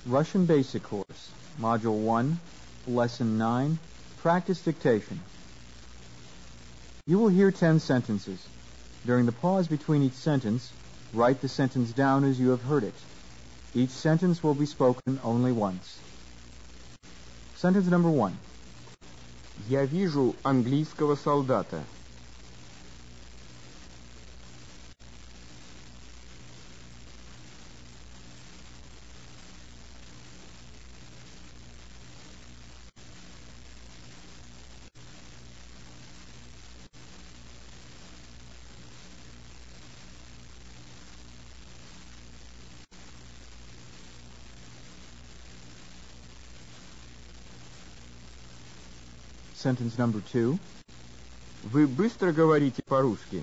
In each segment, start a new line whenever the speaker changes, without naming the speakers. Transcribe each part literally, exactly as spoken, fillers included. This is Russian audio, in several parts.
Russian Basic Course, Module one, Lesson nine, Practice Dictation. You will hear ten sentences. During the pause between each sentence, write the sentence down as you have heard it. Each sentence will be spoken only once. Sentence number one.
Я вижу английского солдата.
Sentence number two.
Вы быстро говорите по-русски.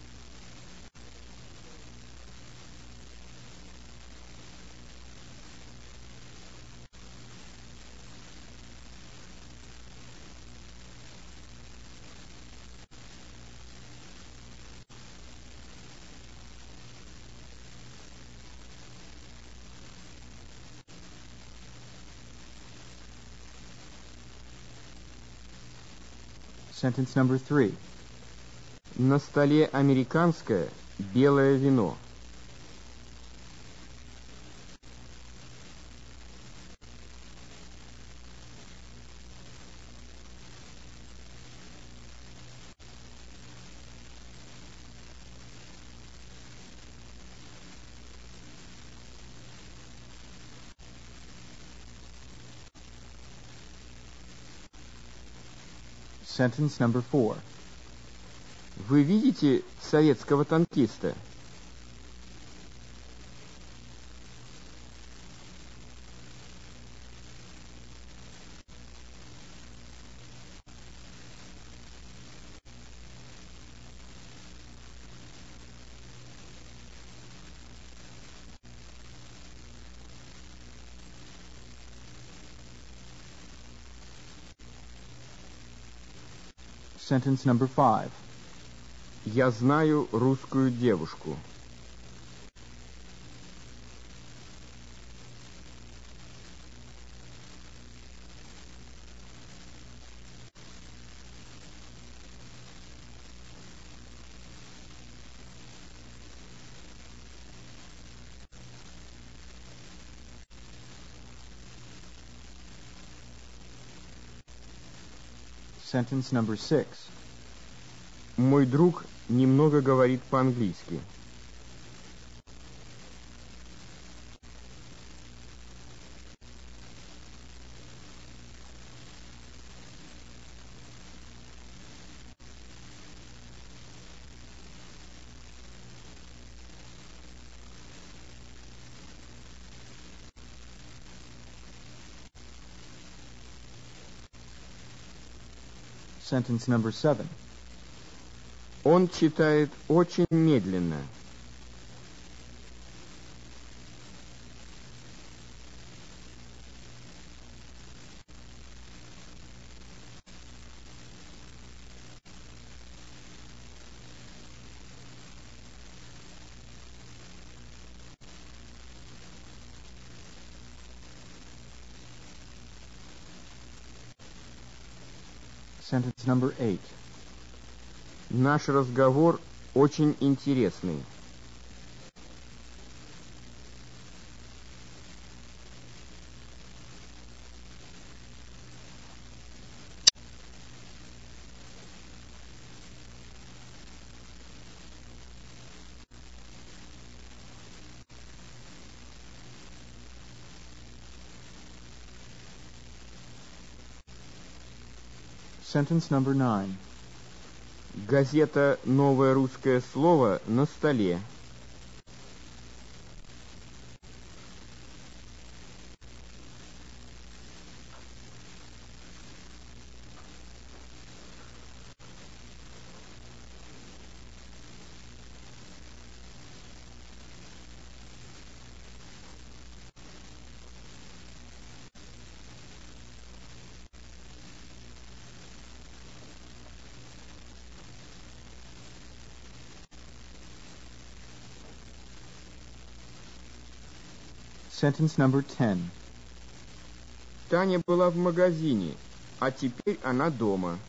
Sentence number three.
На столе американское белое вино.
Sentence number four.
Вы видите советского танкиста?
Sentence number five.
Я знаю русскую девушку.
Sentence number six.
Мой друг немного говорит по-английски.
Sentence number seven.
Он читает очень медленно.
Sentence number eight.
Наш разговор очень интересный.
Sentence number nine.
Газета «Новое русское слово» на столе.
Sentence number ten.
Таня была в магазине, а теперь она дома.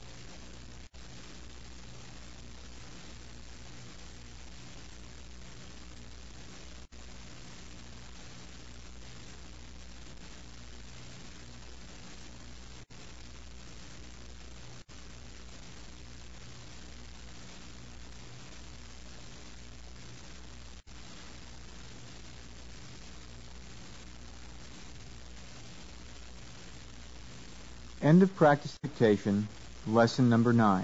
End of practice dictation, lesson number nine.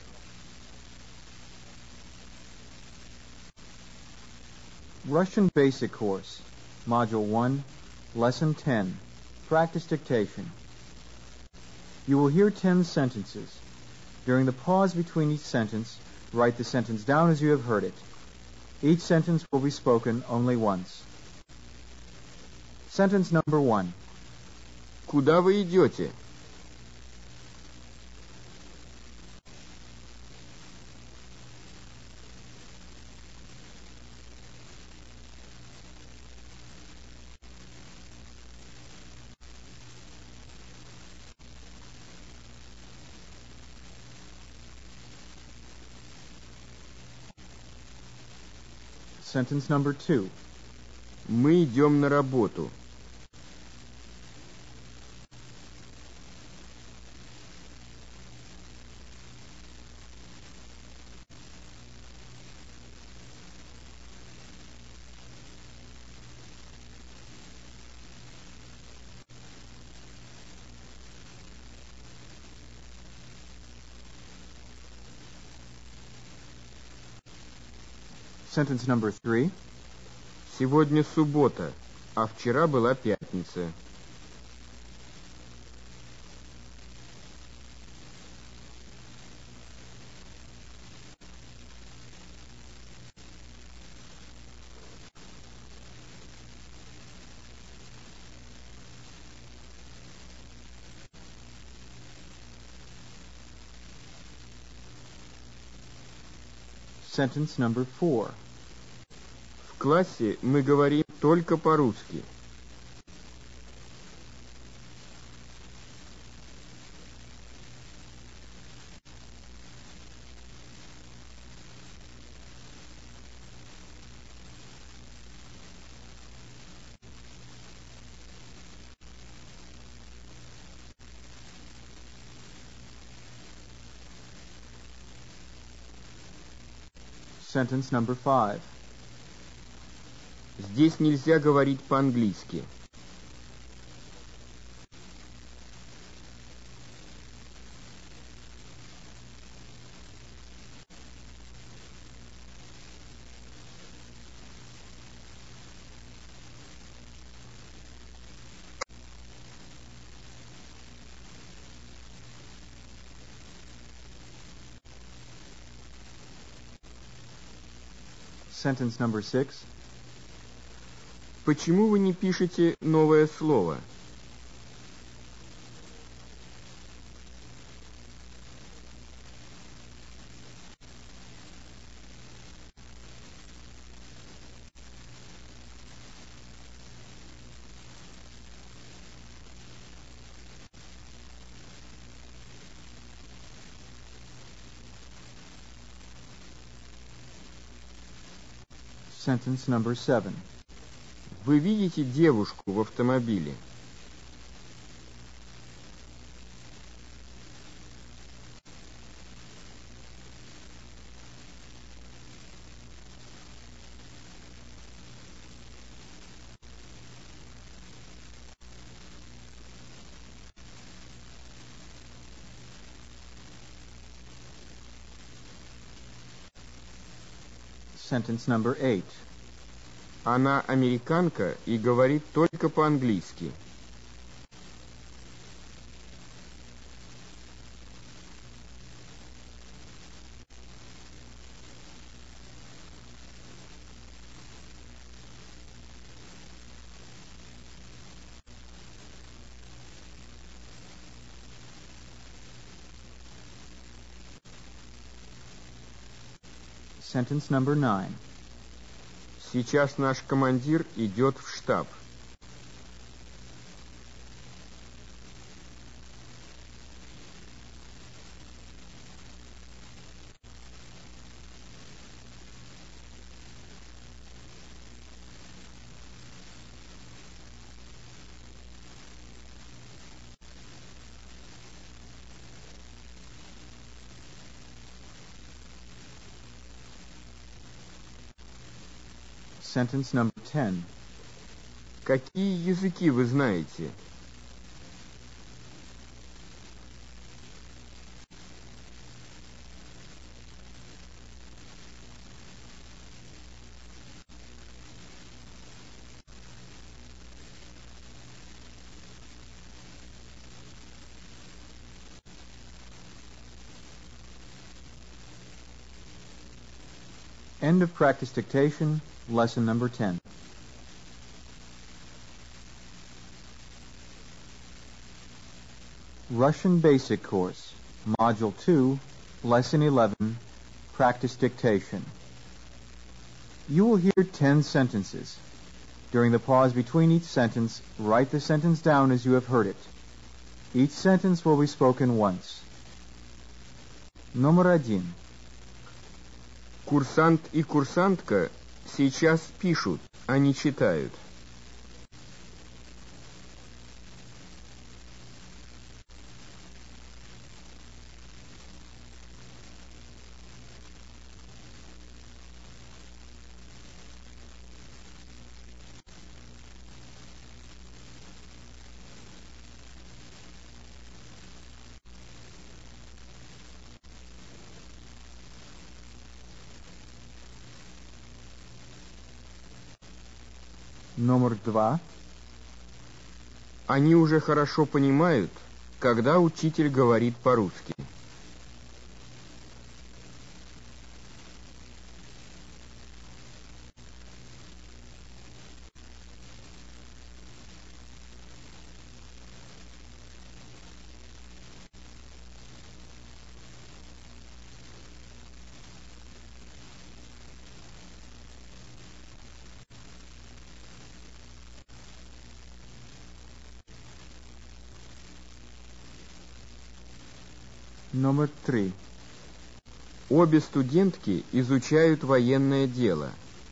Russian Basic Course, Module one, Lesson ten, Practice Dictation. You will hear ten sentences. During the pause between each sentence, write the sentence down as you have heard it. Each sentence will be spoken only once. Sentence number one.
Куда вы идете?
Sentence number two.
Мы идем на работу.
Sentence number three.
Сегодня суббота, а вчера была пятница.
Sentence number four.
В классе мы говорим только по-русски.
Sentence number five.
Здесь нельзя говорить по-английски.
Sentence number six.
Почему вы не пишете новое слово?
Sentence number seven.
Вы видите девушку в автомобиле?
Sentence number eight.
Она американка и говорит только по-английски.
Sentence number nine.
Сейчас наш командир идет в штаб.
sentence number ten.
Какие языки вы знаете?
End of practice dictation, lesson number ten. Russian Basic Course, Module two, Lesson eleven, Practice Dictation. You will hear ten sentences. During the pause between each sentence, write the sentence down as you have heard it. Each sentence will be spoken once. Номер один.
Курсант и курсантка сейчас пишут, а не читают.
Номер два.
Они уже хорошо понимают, когда учитель говорит по-русски.
Номер три.
Обе студентки изучают военное дело.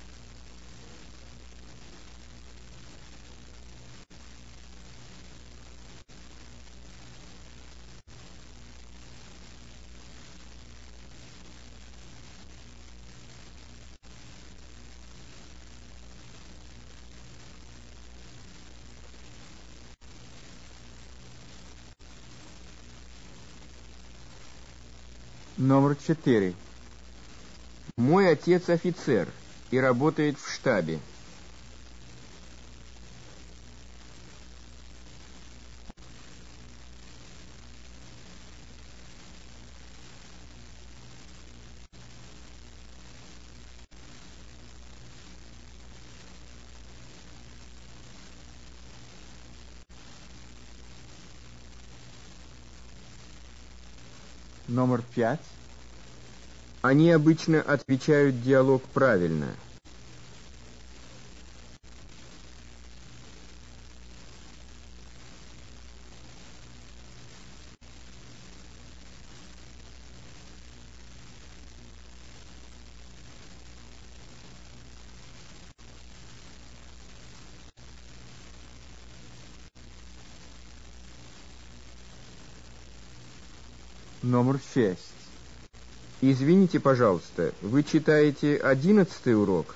Номер четыре.
Мой отец офицер и работает в штабе.
Номер пять.
Они обычно отвечают диалог правильно.
Номер шесть.
Извините, пожалуйста, вы читаете одиннадцатый урок?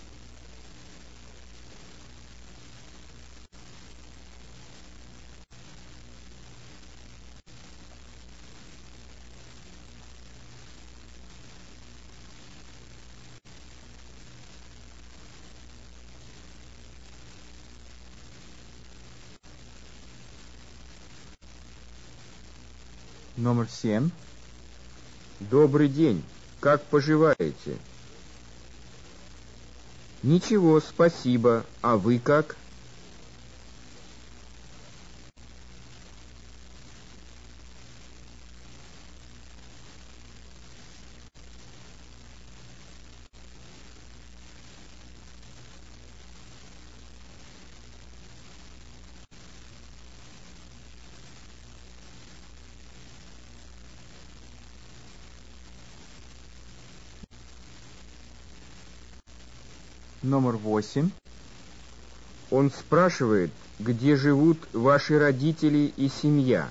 Номер семь.
Добрый день. Как поживаете? Ничего, спасибо. А вы как?
Номер восемь.
Он спрашивает, где живут ваши родители и семья.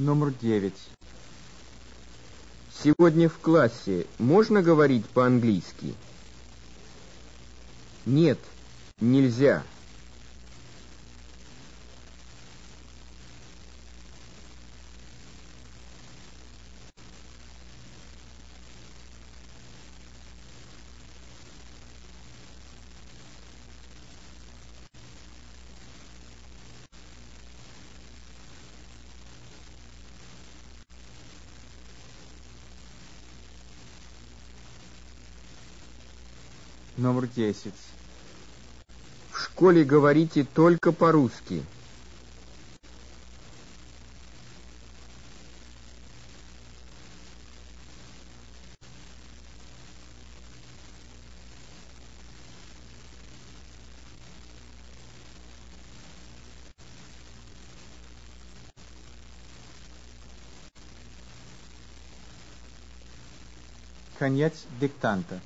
Номер девять.
Сегодня в классе можно говорить по-английски? Нет, нельзя.
Номер десять.
В школе говорите только по-русски.
Конец диктанта.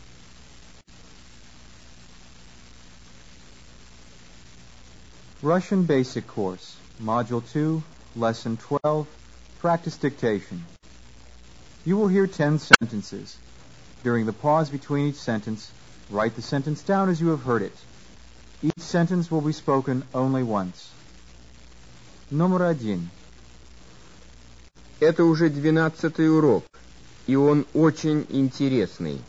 Russian Basic Course, Module two, Lesson twelve, Practice Dictation. You will hear ten sentences. During the pause between each sentence, write the sentence down as you have heard it. Each sentence will be spoken only once. Номер один.
Это уже двенадцатый урок, и он очень интересный.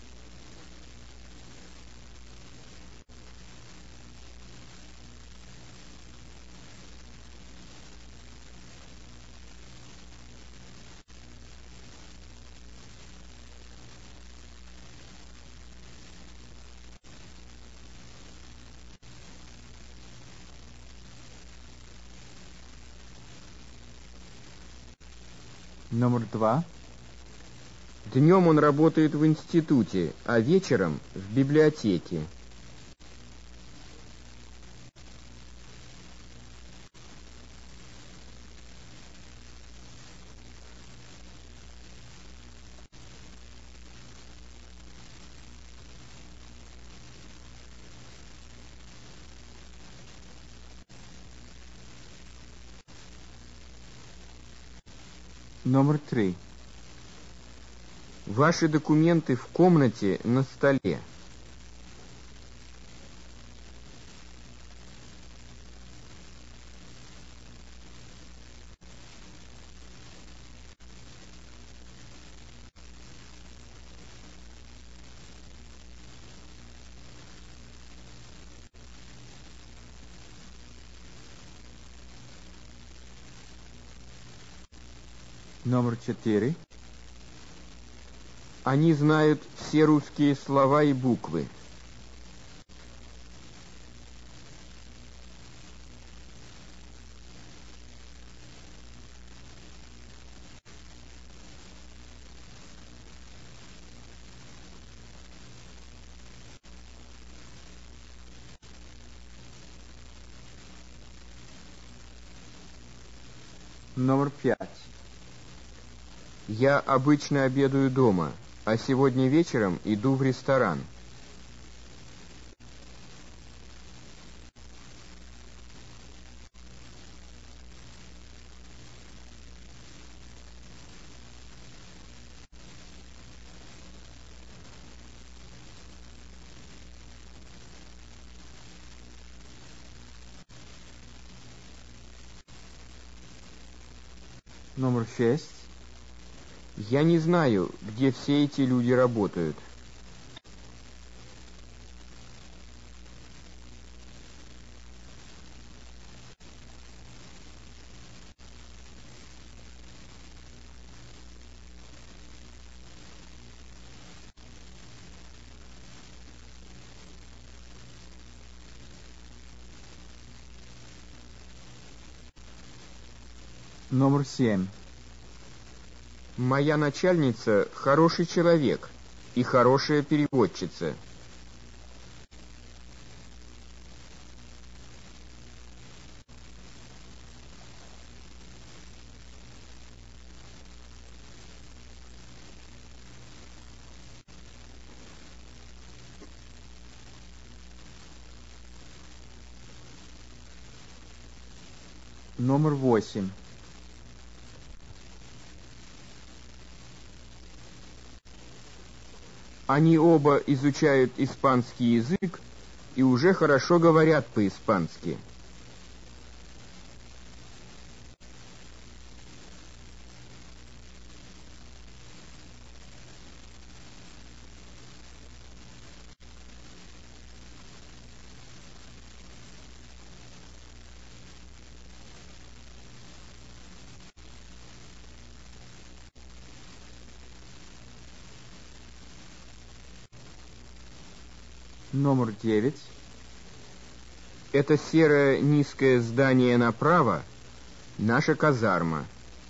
Номер два.
Днем он работает в институте, а вечером в библиотеке.
Номер три.
Ваши документы в комнате на столе.
Номер четыре.
Они знают все русские слова и буквы.
Номер пять.
Я обычно обедаю дома, а сегодня вечером иду в ресторан.
Номер шесть.
Я не знаю, где все эти люди работают.
Номер семь.
Моя начальница хороший человек и хорошая переводчица.
Номер восемь.
Они оба изучают испанский язык и уже хорошо говорят по-испански.
Номер девять.
Это серое низкое здание направо — наша казарма.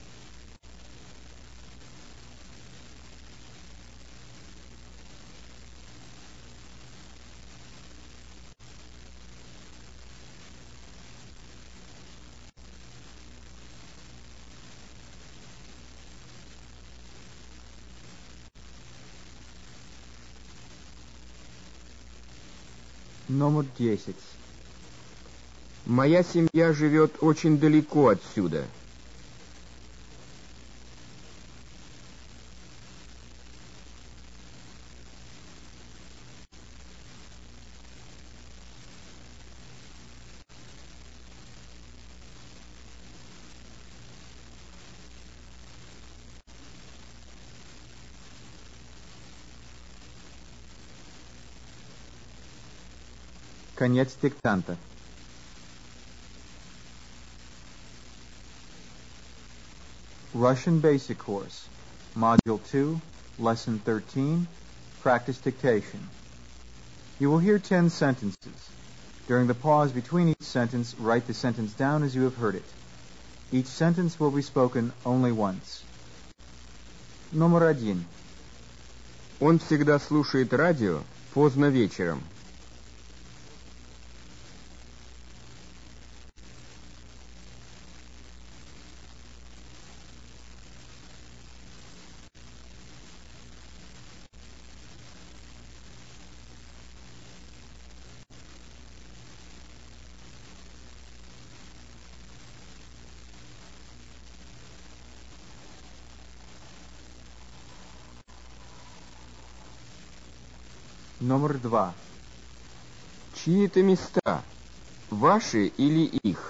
Номер десять.
Моя семья живет очень далеко отсюда.
Конец диктанта. Russian Basic Course, Module two, Lesson thirteen, Practice Dictation. You will hear ten sentences. During the pause between each sentence, write the sentence down as you have heard it. Each sentence will be spoken only once. Номер один.
Он всегда слушает радио поздно вечером.
Номер два.
Чьи это места? Ваши или их?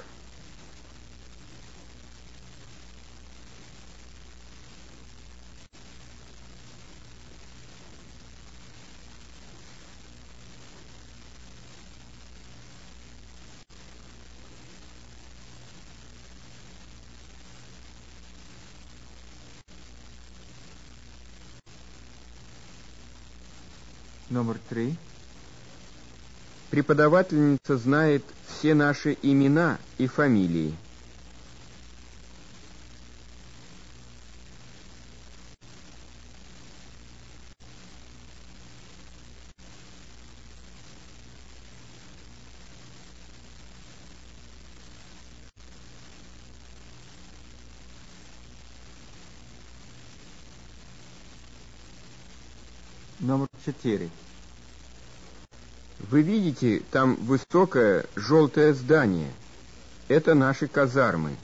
Номер три.
Преподавательница знает все наши имена и фамилии.
Номер четыре.
Вы видите, там высокое желтое здание. Это наши казармы.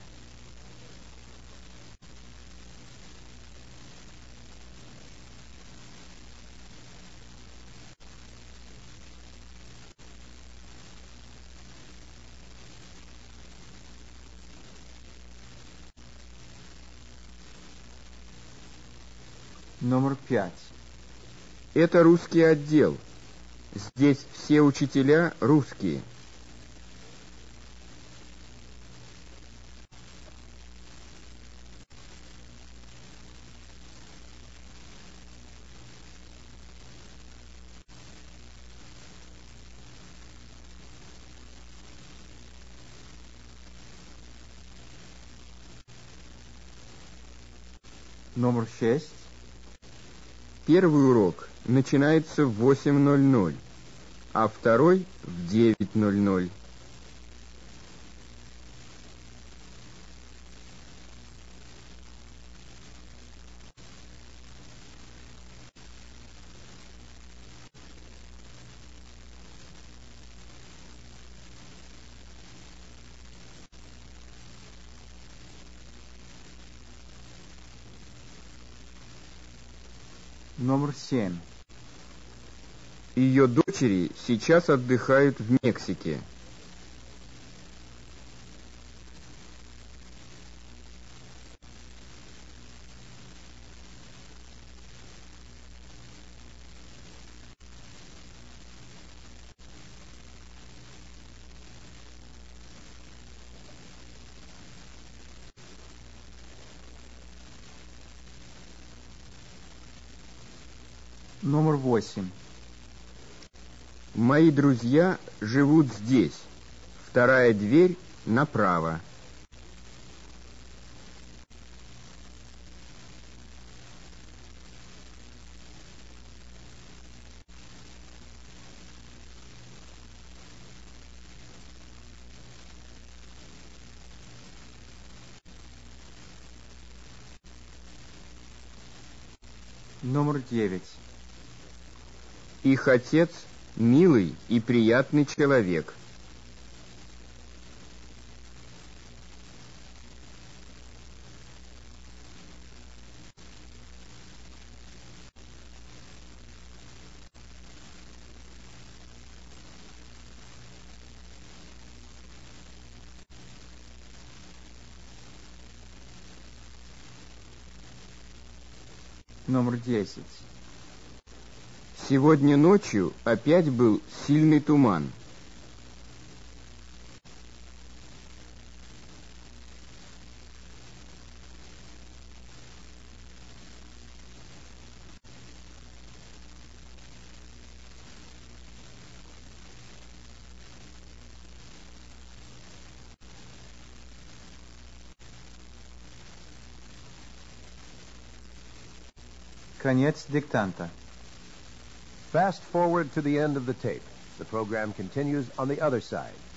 Номер пять.
Это русский отдел. Здесь все учителя русские.
Номер шесть.
Первый урок начинается в восемь ноль ноль, а второй в девять ноль ноль.
Номер семь.
Ее дочери сейчас отдыхают в Мексике.
Номер восемь.
Мои друзья живут здесь. Вторая дверь направо.
Номер девять.
Их отец милый и приятный человек.
Номер десять.
Сегодня ночью опять был сильный туман.
Конец диктанта.
Fast forward to the end of the tape. The program continues on the other side.